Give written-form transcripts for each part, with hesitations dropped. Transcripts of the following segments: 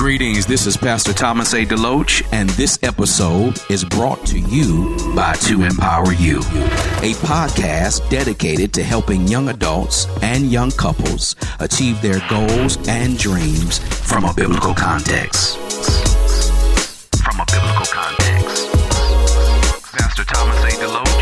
Greetings, this is Pastor Thomas A. DeLoach, and this episode is brought to you by To Empower You, a podcast dedicated to helping young adults and young couples achieve their goals and dreams from a biblical context. Pastor Thomas A. DeLoach.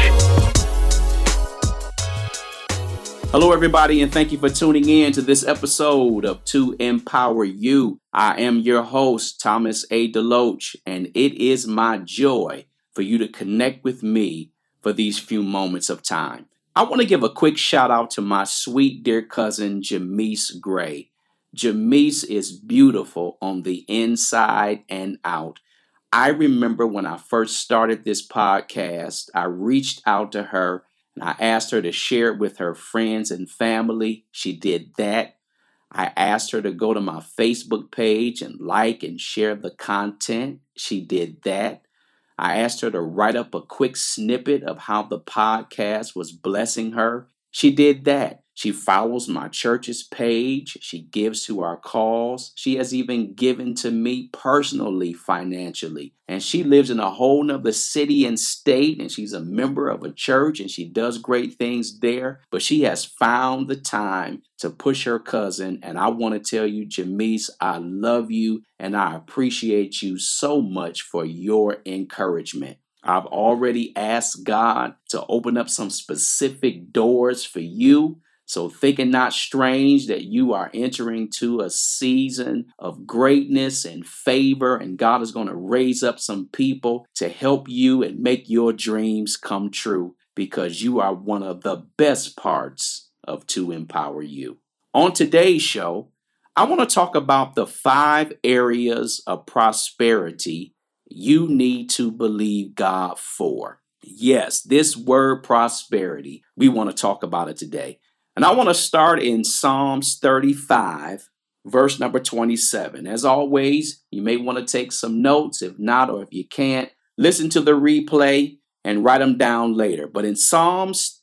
Hello, everybody, and thank you for tuning in to this episode of To Empower You. I am your host, Thomas A. DeLoach, and it is my joy for you to connect with me for these few moments of time. I want to give a quick shout out to my sweet dear cousin, Jamise Gray. Jamise is beautiful on the inside and out. I remember when I first started this podcast, I reached out to her and I asked her to share it with her friends and family. She did that. I asked her to go to my Facebook page and like and share the content. She did that. I asked her to write up a quick snippet of how the podcast was blessing her. She did that. She follows my church's page. She gives to our cause. She has even given to me personally, financially. And she lives in a whole nother city and state, and she's a member of a church, and she does great things there. But she has found the time to push her cousin. And I want to tell you, Jamise, I love you, and I appreciate you so much for your encouragement. I've already asked God to open up some specific doors for you. So think it not strange that you are entering to a season of greatness and favor, and God is going to raise up some people to help you and make your dreams come true, because you are one of the best parts of To Empower You. On today's show, I want to talk about the 5 areas of prosperity you need to believe God for. Yes, this word prosperity, we want to talk about it today. And I want to start in Psalms 35, verse number 27. As always, you may want to take some notes. If not, or if you can't, listen to the replay and write them down later. But in Psalms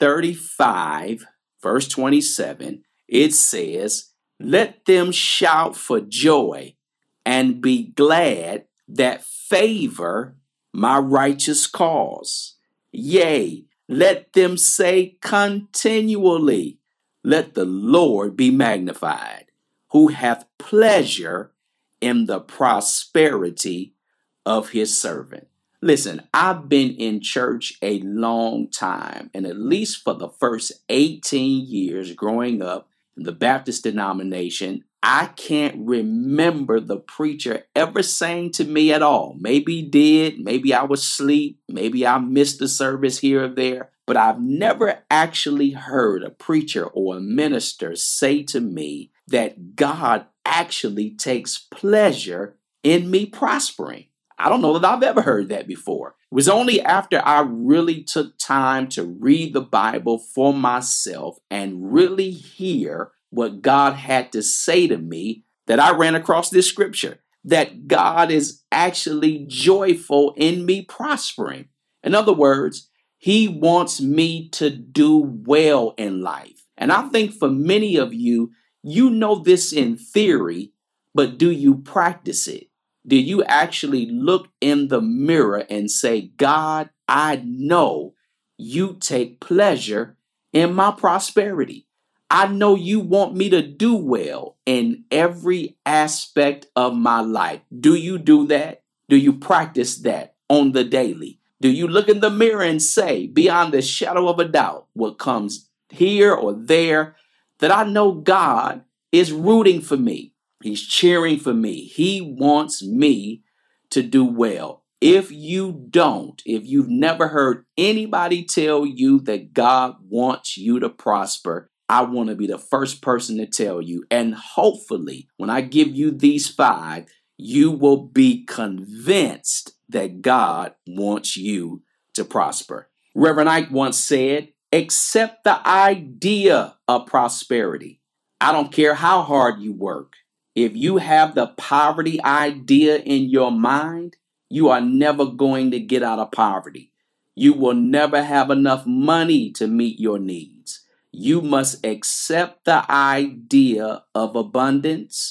35, verse 27, it says, "Let them shout for joy and be glad that favor my righteous cause. Yea, let them say continually, let the Lord be magnified, who hath pleasure in the prosperity of his servant." Listen, I've been in church a long time, and at least for the first 18 years growing up in the Baptist denomination, I can't remember the preacher ever saying to me at all. Maybe he did, maybe I was asleep, maybe I missed the service here or there, but I've never actually heard a preacher or a minister say to me that God actually takes pleasure in me prospering. I don't know that I've ever heard that before. It was only after I really took time to read the Bible for myself and really hear what God had to say to me that I ran across this scripture, that God is actually joyful in me prospering. In other words, he wants me to do well in life. And I think for many of you, you know this in theory, but do you practice it? Do you actually look in the mirror and say, God, I know you take pleasure in my prosperity. I know you want me to do well in every aspect of my life. Do you do that? Do you practice that on the daily? Do you look in the mirror and say, beyond the shadow of a doubt, what comes here or there, that I know God is rooting for me. He's cheering for me. He wants me to do well. If you don't, if you've never heard anybody tell you that God wants you to prosper, I want to be the first person to tell you. And hopefully, when I give you these 5, you will be convinced that God wants you to prosper. Reverend Ike once said, accept the idea of prosperity. I don't care how hard you work. If you have the poverty idea in your mind, you are never going to get out of poverty. You will never have enough money to meet your needs. You must accept the idea of abundance.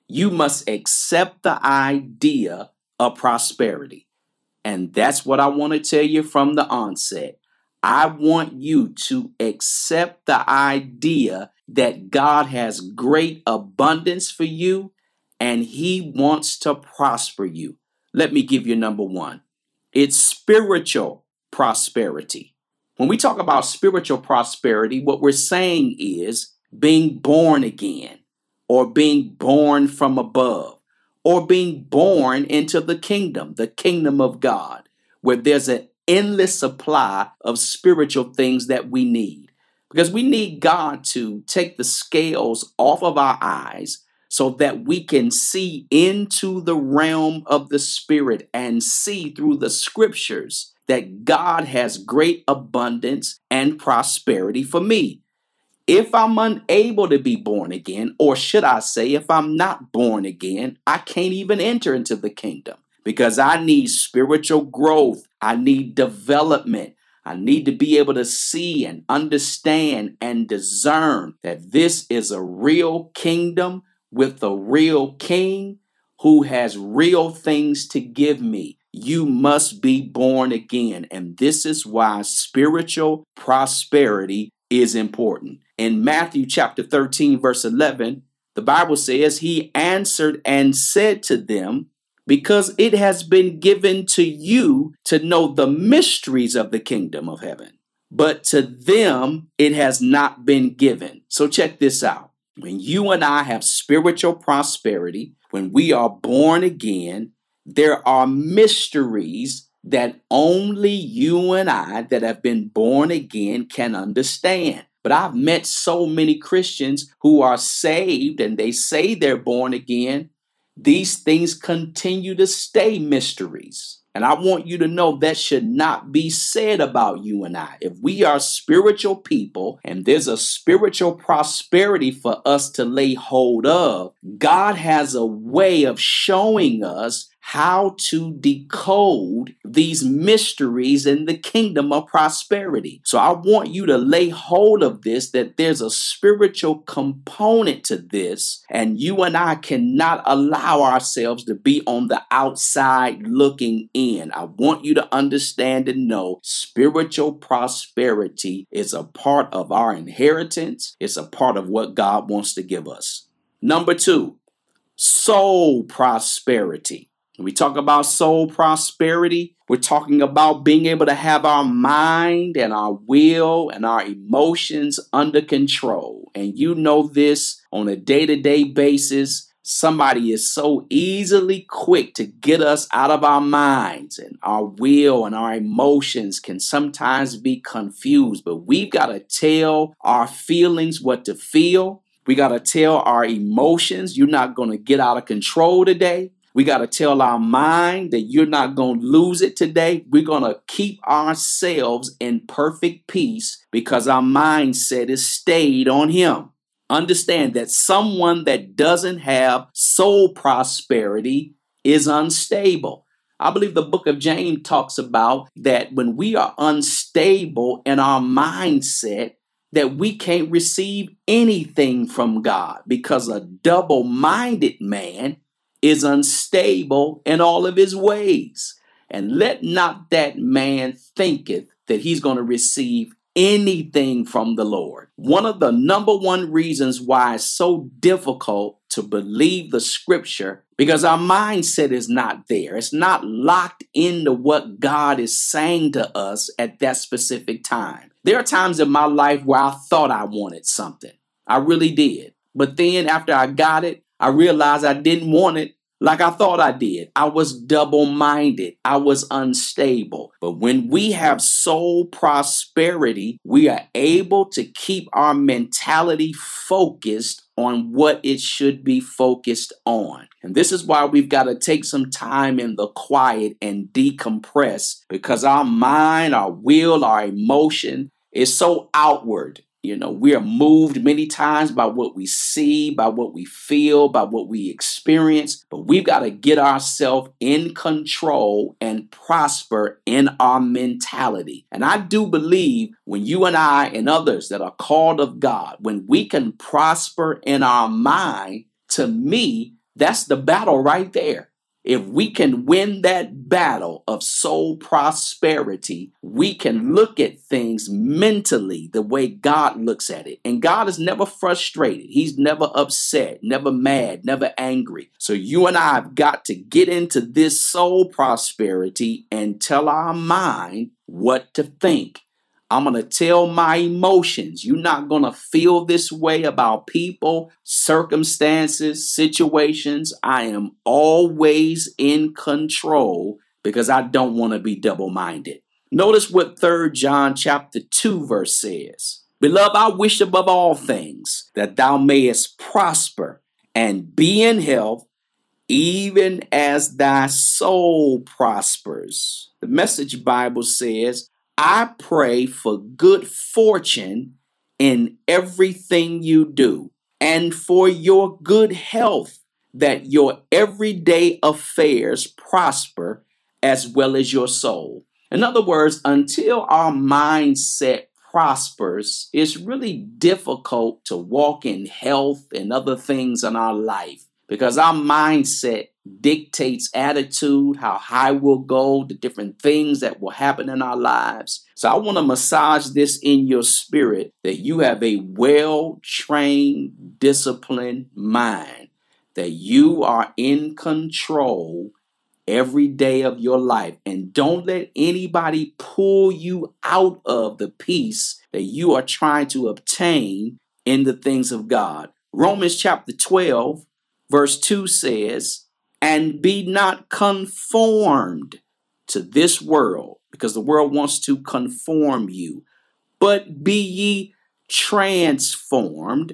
You must accept the idea of prosperity. And that's what I want to tell you from the onset. I want you to accept the idea that God has great abundance for you and He wants to prosper you. Let me give you number one. It's spiritual prosperity. When we talk about spiritual prosperity, what we're saying is being born again, or being born from above, or being born into the kingdom of God, where there's an endless supply of spiritual things that we need. Because we need God to take the scales off of our eyes so that we can see into the realm of the Spirit and see through the scriptures that God has great abundance and prosperity for me. If I'm unable to be born again, or should I say, if I'm not born again, I can't even enter into the kingdom because I need spiritual growth. I need development. I need to be able to see and understand and discern that this is a real kingdom with a real king who has real things to give me. You must be born again. And this is why spiritual prosperity is important. In Matthew chapter 13, verse 11, the Bible says, He answered and said to them, because it has been given to you to know the mysteries of the kingdom of heaven, but to them it has not been given. So check this out. When you and I have spiritual prosperity, when we are born again, there are mysteries that only you and I that have been born again can understand. But I've met so many Christians who are saved and they say they're born again. These things continue to stay mysteries. And I want you to know that should not be said about you and I. If we are spiritual people and there's a spiritual prosperity for us to lay hold of, God has a way of showing us how to decode these mysteries in the kingdom of prosperity. So I want you to lay hold of this, that there's a spiritual component to this, and you and I cannot allow ourselves to be on the outside looking in. I want you to understand and know spiritual prosperity is a part of our inheritance. It's a part of what God wants to give us. Number two, soul prosperity. When we talk about soul prosperity, we're talking about being able to have our mind and our will and our emotions under control. And you know this on a day-to-day basis. Somebody is so easily quick to get us out of our minds, and our will and our emotions can sometimes be confused. But we've got to tell our feelings what to feel. We got to tell our emotions, you're not going to get out of control today. We got to tell our mind that you're not going to lose it today. We're going to keep ourselves in perfect peace because our mindset is stayed on Him. Understand that someone that doesn't have soul prosperity is unstable. I believe the book of James talks about that when we are unstable in our mindset, that we can't receive anything from God, because a double-minded man is unstable in all of his ways. And let not that man thinketh that he's going to receive anything from the Lord. One of the number one reasons why it's so difficult to believe the scripture, because our mindset is not there. It's not locked into what God is saying to us at that specific time. There are times in my life where I thought I wanted something. I really did. But then after I got it, I realized I didn't want it like I thought I did. I was double-minded. I was unstable. But when we have soul prosperity, we are able to keep our mentality focused on what it should be focused on. And this is why we've got to take some time in the quiet and decompress, because our mind, our will, our emotion is so outward. You know, we are moved many times by what we see, by what we feel, by what we experience. But we've got to get ourselves in control and prosper in our mentality. And I do believe when you and I and others that are called of God, when we can prosper in our mind, to me, That's the battle right there. If we can win that battle of soul prosperity, we can look at things mentally the way God looks at it. And God is never frustrated. He's never upset, never mad, never angry. So you and I have got to get into this soul prosperity and tell our mind what to think. I'm going to tell my emotions. You're not going to feel this way about people, circumstances, situations. I am always in control because I don't want to be double-minded. Notice what 3 John chapter 2 verse says. Beloved, I wish above all things that thou mayest prosper and be in health, even as thy soul prospers. The Message Bible says, I pray for good fortune in everything you do and for your good health, that your everyday affairs prosper as well as your soul. In other words, until our mindset prospers, it's really difficult to walk in health and other things in our life because our mindset dictates attitude, how high we'll go, the different things that will happen in our lives. So I want to massage this in your spirit that you have a well-trained, disciplined mind, that you are in control every day of your life. And don't let anybody pull you out of the peace that you are trying to obtain in the things of God. Romans chapter 12, verse 2 says, and be not conformed to this world, because the world wants to conform you, but be ye transformed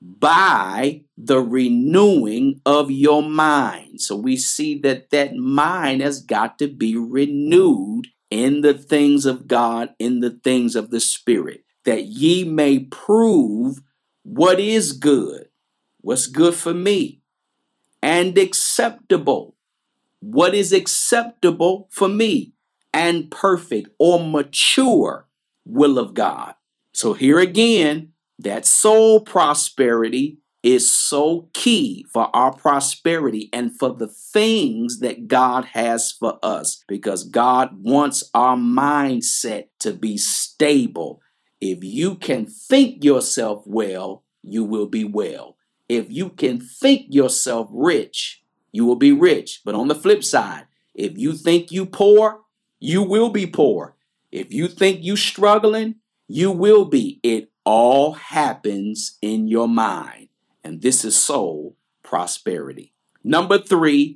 by the renewing of your mind. So we see that mind has got to be renewed in the things of God, in the things of the Spirit, that ye may prove what is good, what's good for me, and acceptable. What is acceptable for me, and perfect or mature will of God. So here again, that soul prosperity is so key for our prosperity and for the things that God has for us, because God wants our mindset to be stable. If you can think yourself well, you will be well. If you can think yourself rich, you will be rich. But on the flip side, if you think you poor, you will be poor. If you think you struggling, you will be. It all happens in your mind. And this is soul prosperity. Number 3,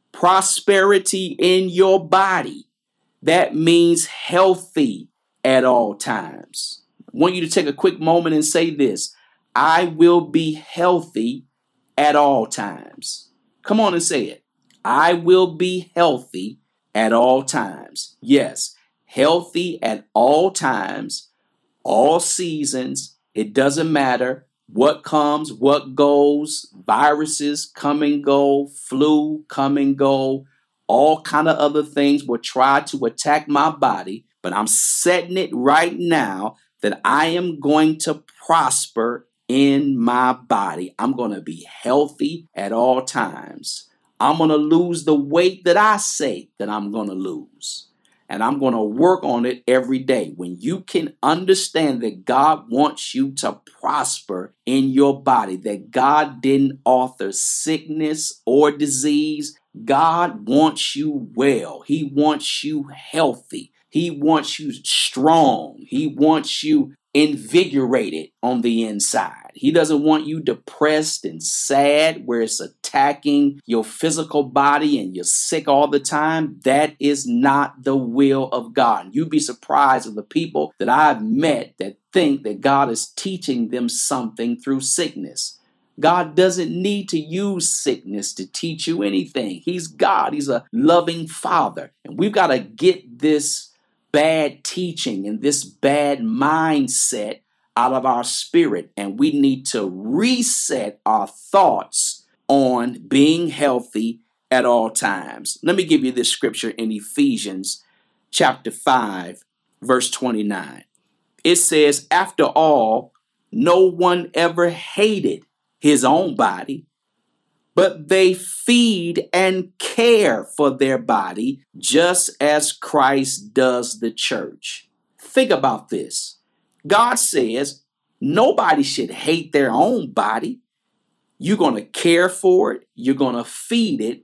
prosperity in your body. That means healthy at all times. I want you to take a quick moment and say this. I will be healthy at all times. Come on and say it. I will be healthy at all times. Yes, healthy at all times, all seasons. It doesn't matter what comes, what goes. Viruses come and go, flu come and go. All kind of other things will try to attack my body, but I'm setting it right now that I am going to prosper in my body. I'm going to be healthy at all times. I'm going to lose the weight that I say that I'm going to lose. And I'm going to work on it every day. When you can understand that God wants you to prosper in your body, that God didn't author sickness or disease. God wants you well. He wants you healthy. He wants you strong. He wants you invigorated on the inside. He doesn't want you depressed and sad where it's attacking your physical body and you're sick all the time. That is not the will of God. You'd be surprised of the people that I've met that think that God is teaching them something through sickness. God doesn't need to use sickness to teach you anything. He's God. He's a loving Father. And we've got to get this bad teaching and this bad mindset out of our spirit. And we need to reset our thoughts on being healthy at all times. Let me give you this scripture in Ephesians chapter 5, verse 29. It says, after all, no one ever hated his own body, but they feed and care for their body just as Christ does the church. Think about this. God says nobody should hate their own body. You're going to care for it. You're going to feed it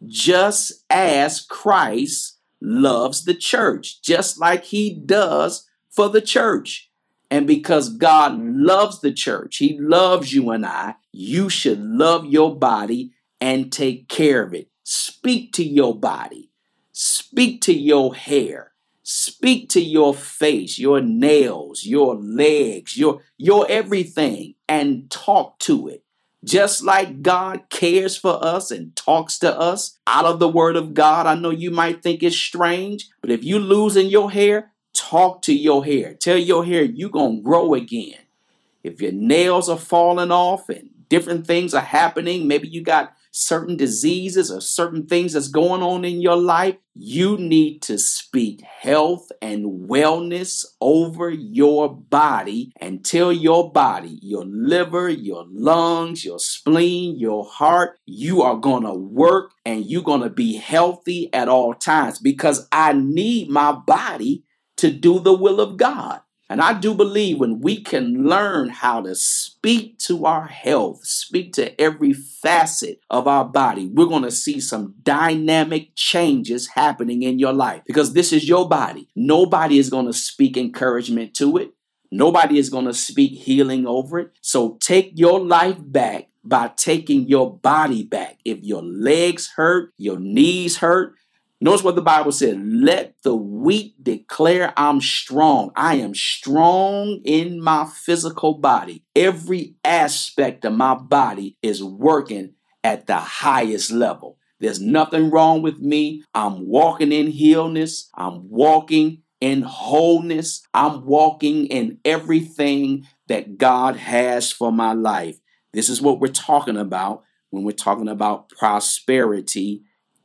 just as Christ loves the church, just like he does for the church. And because God loves the church, he loves you and I, you should love your body and take care of it. Speak to your body. Speak to your hair. Speak to your face, your nails, your legs, your everything, and talk to it. Just like God cares for us and talks to us out of the word of God. I know you might think it's strange, but if you losing your hair, talk to your hair. Tell your hair you're going to grow again. If your nails are falling off and different things are happening, maybe you got certain diseases or certain things that's going on in your life, you need to speak health and wellness over your body and tell your body, your liver, your lungs, your spleen, your heart, you are going to work and you're going to be healthy at all times because I need my body to do the will of God. And I do believe when we can learn how to speak to our health, speak to every facet of our body, we're going to see some dynamic changes happening in your life because this is your body. Nobody is going to speak encouragement to it. Nobody is going to speak healing over it. So take your life back by taking your body back. If your legs hurt, your knees hurt, notice what the Bible said. Let the weak declare I'm strong. I am strong in my physical body. Every aspect of my body is working at the highest level. There's nothing wrong with me. I'm walking in healness. I'm walking in wholeness. I'm walking in everything that God has for my life. This is what we're talking about when we're talking about prosperity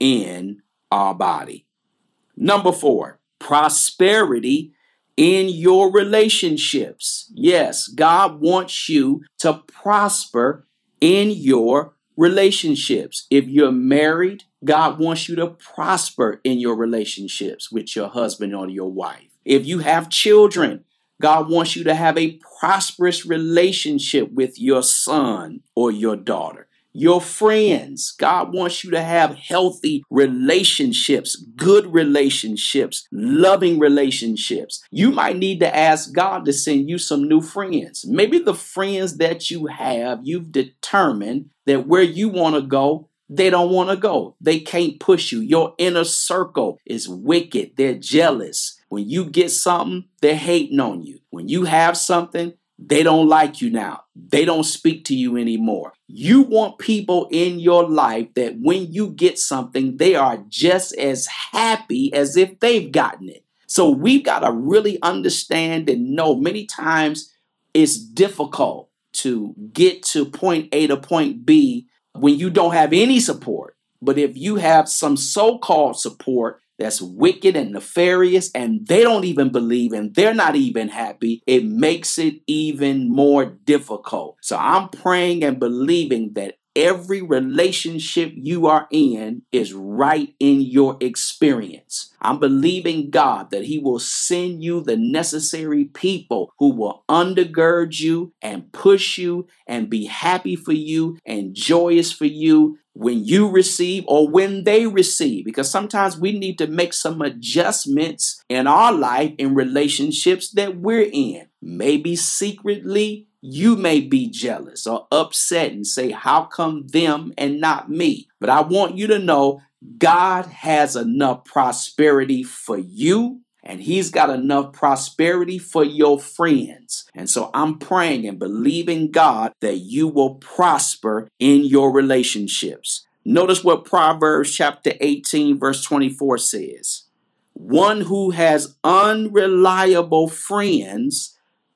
in our body. Number 4, prosperity in your relationships. Yes, God wants you to prosper in your relationships. If you're married, God wants you to prosper in your relationships with your husband or your wife. If you have children, God wants you to have a prosperous relationship with your son or your daughter. Your friends, God wants you to have healthy relationships, good relationships, loving relationships. You might need to ask God to send you some new friends. Maybe the friends that you have, you've determined that where you want to go, they don't want to go. They can't push you. Your inner circle is wicked. They're jealous. When you get something, they're hating on you. When you have something, they don't like you now. They don't speak to you anymore. You want people in your life that when you get something, they are just as happy as if they've gotten it. So we've got to really understand and know many times it's difficult to get to point A to point B when you don't have any support. But if you have some so-called support that's wicked and nefarious and they don't even believe and they're not even happy, it makes it even more difficult. So I'm praying and believing that every relationship you are in is right in your experience. I'm believing God that he will send you the necessary people who will undergird you and push you and be happy for you and joyous for you when you receive or when they receive, because sometimes we need to make some adjustments in our life in relationships that we're in. Maybe secretly you may be jealous or upset and say, how come them and not me? But I want you to know God has enough prosperity for you. And he's got enough prosperity for your friends. And so I'm praying and believing God that you will prosper in your relationships. Notice what Proverbs chapter 18 verse 24 says. One who has unreliable friends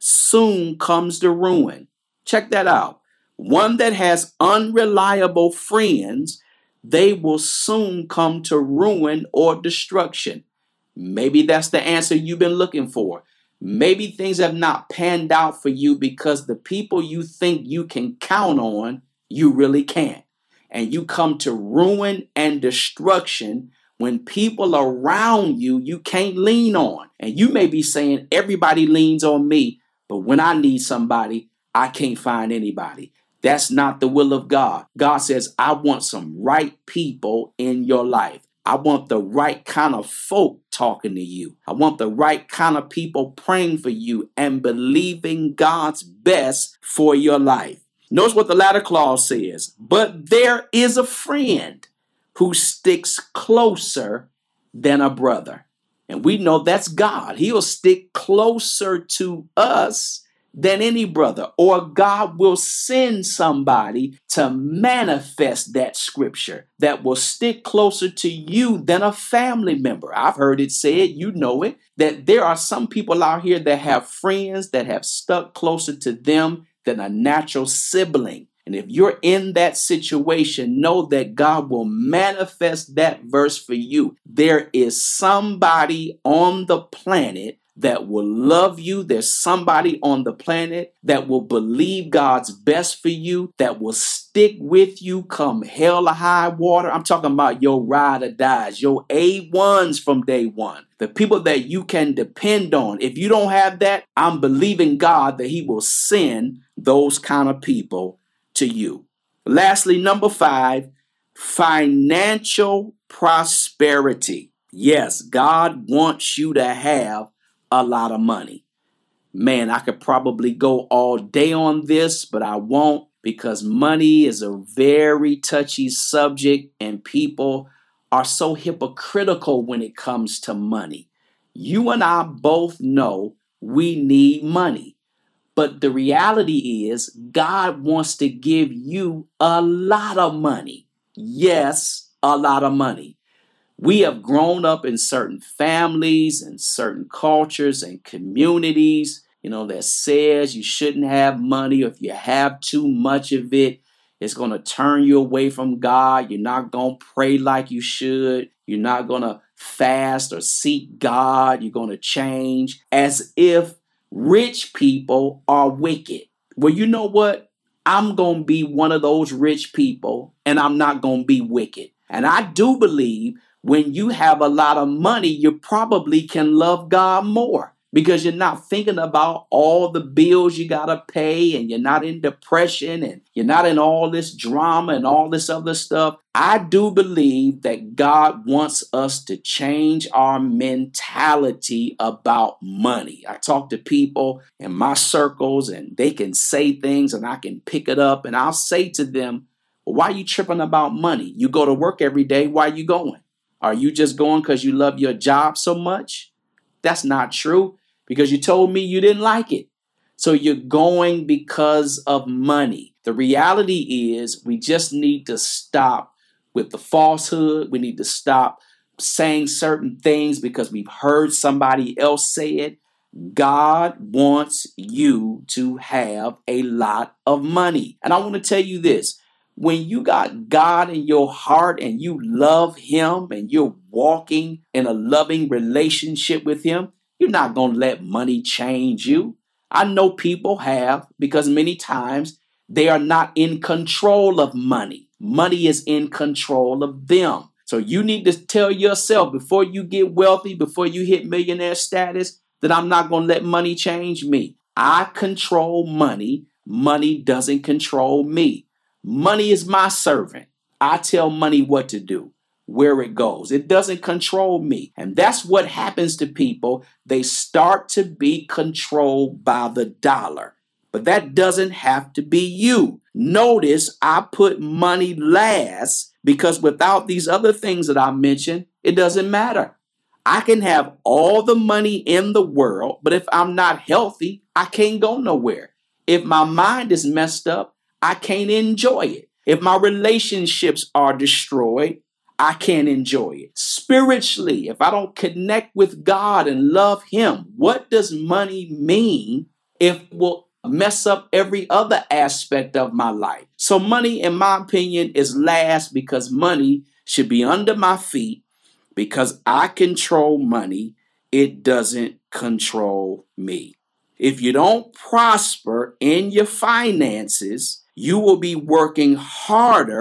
soon comes to ruin. Check that out. One that has unreliable friends, they will soon come to ruin or destruction. Maybe that's the answer you've been looking for. Maybe things have not panned out for you because the people you think you can count on, you really can't. and you come to ruin and destruction when people around you can't lean on. And you may be saying, everybody leans on me, but when I need somebody, I can't find anybody. That's not the will of God. God says, I want some right people in your life. I want the right kind of folk talking to you. I want the right kind of people praying for you and believing God's best for your life. Notice what the latter clause says. But there is a friend who sticks closer than a brother. And we know that's God. He'll stick closer to us than any brother, or God will send somebody to manifest that scripture that will stick closer to you than a family member. I've heard it said, you know it, that there are some people out here that have friends that have stuck closer to them than a natural sibling. And if you're in that situation, know that God will manifest that verse for you. There is somebody on the planet that will love you. There's somebody on the planet that will believe God's best for you, that will stick with you come hell or high water. I'm talking about your ride or dies, your A1s from day one, the people that you can depend on. If you don't have that, I'm believing God that he will send those kind of people to you. Lastly, number 5, financial prosperity. Yes, God wants you to have a lot of money. Man, I could probably go all day on this, but I won't, because money is a very touchy subject and people are so hypocritical when it comes to money. You and I both know we need money, but the reality is God wants to give you a lot of money. Yes, a lot of money. We have grown up in certain families and certain cultures and communities, that says you shouldn't have money, or if you have too much of it, it's going to turn you away from God. You're not going to pray like you should. You're not going to fast or seek God. You're going to change, as if rich people are wicked. Well, you know what? I'm going to be one of those rich people, and I'm not going to be wicked. And I do believe when you have a lot of money, you probably can love God more, because you're not thinking about all the bills you got to pay, and you're not in depression, and you're not in all this drama and all this other stuff. I do believe that God wants us to change our mentality about money. I talk to people in my circles, and they can say things and I can pick it up, and I'll say to them, well, why are you tripping about money? You go to work every day. Why are you going? Are you just going because you love your job so much? That's not true, because you told me you didn't like it. So you're going because of money. The reality is we just need to stop with the falsehood. We need to stop saying certain things because we've heard somebody else say it. God wants you to have a lot of money. And I want to tell you this. When you got God in your heart and you love him and you're walking in a loving relationship with him, you're not going to let money change you. I know people have, because many times they are not in control of money. Money is in control of them. So you need to tell yourself, before you get wealthy, before you hit millionaire status, that I'm not going to let money change me. I control money. Money doesn't control me. Money is my servant. I tell money what to do, where it goes. It doesn't control me. And that's what happens to people. They start to be controlled by the dollar. But that doesn't have to be you. Notice I put money last, because without these other things that I mentioned, it doesn't matter. I can have all the money in the world, but if I'm not healthy, I can't go nowhere. If my mind is messed up, I can't enjoy it. If my relationships are destroyed, I can't enjoy it. Spiritually, if I don't connect with God and love him, what does money mean if it will mess up every other aspect of my life? So money, in my opinion, is last, because money should be under my feet, because I control money. It doesn't control me. If you don't prosper in your finances, you will be working harder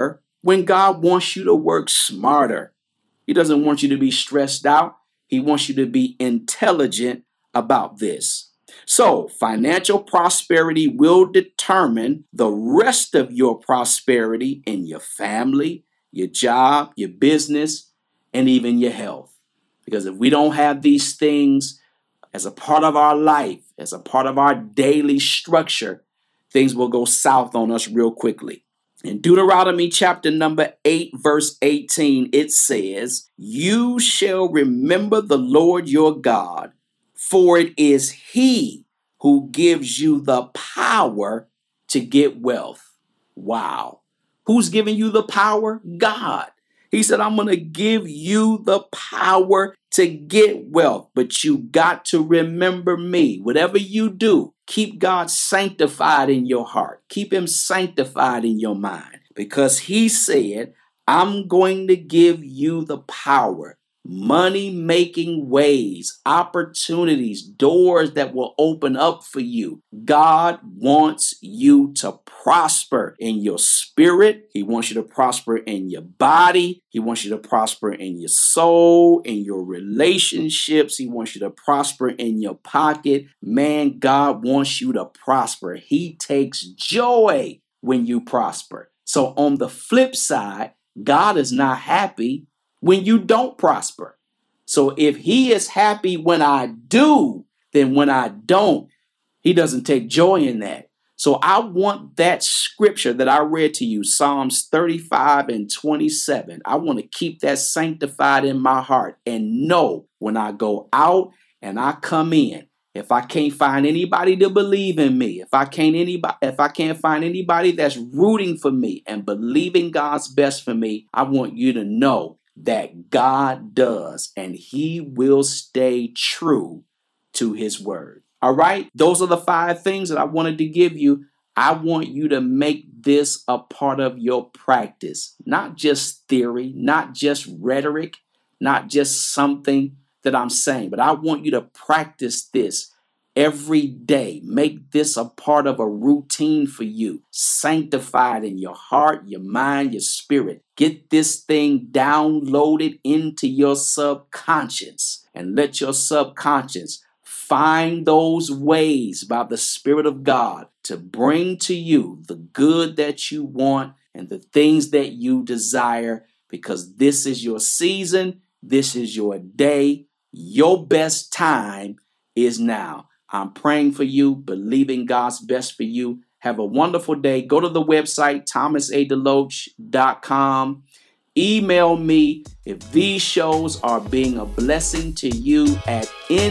when God wants you to work smarter. He doesn't want you to be stressed out. He wants you to be intelligent about this. So financial prosperity will determine the rest of your prosperity in your family, your job, your business, and even your health. Because if we don't have these things as a part of our life, as a part of our daily structure, things will go south on us real quickly. In Deuteronomy chapter number 8, verse 18, it says, "You shall remember the Lord your God, for it is He who gives you the power to get wealth." Wow. Who's giving you the power? God. He said, "I'm going to give you the power to get wealth, but you got to remember me." Whatever you do, keep God sanctified in your heart. Keep him sanctified in your mind, because he said, "I'm going to give you the power." Money-making ways, opportunities, doors that will open up for you. God wants you to prosper in your spirit. He wants you to prosper in your body. He wants you to prosper in your soul, in your relationships. He wants you to prosper in your pocket. Man, God wants you to prosper. He takes joy when you prosper. So on the flip side, God is not happy when you don't prosper. So if he is happy when I do, then when I don't, he doesn't take joy in that. So I want that scripture that I read to you, Psalms 35 and 27. I want to keep that sanctified in my heart and know when I go out and I come in, if I can't find anybody to believe in me, if I can't find anybody that's rooting for me and believing God's best for me, I want you to know that God does, and he will stay true to his word. All right. Those are the 5 things that I wanted to give you. I want you to make this a part of your practice, not just theory, not just rhetoric, not just something that I'm saying, but I want you to practice this every day. Make this a part of a routine for you. Sanctified in your heart, your mind, your spirit. Get this thing downloaded into your subconscious and let your subconscious find those ways by the Spirit of God to bring to you the good that you want and the things that you desire, because this is your season. This is your day. Your best time is now. I'm praying for you, believing God's best for you. Have a wonderful day. Go to the website, thomasadeloach.com. Email me if these shows are being a blessing to you at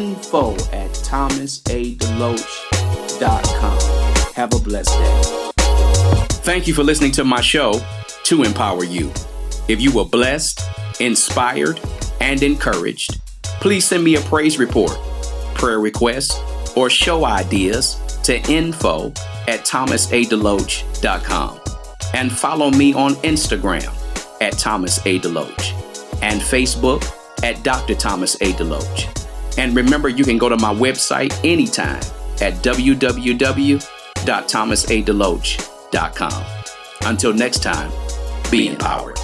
info@thomasadeloach.com. Have a blessed day. Thank you for listening to my show, To Empower You. If you were blessed, inspired, and encouraged, please send me a praise report, prayer request, or show ideas to info@thomasadeloach.com. And follow me on Instagram at Thomas A. Deloach and Facebook at Dr. Thomas A. Deloach. And remember, you can go to my website anytime at www.thomasadeloach.com. Until next time, be empowered.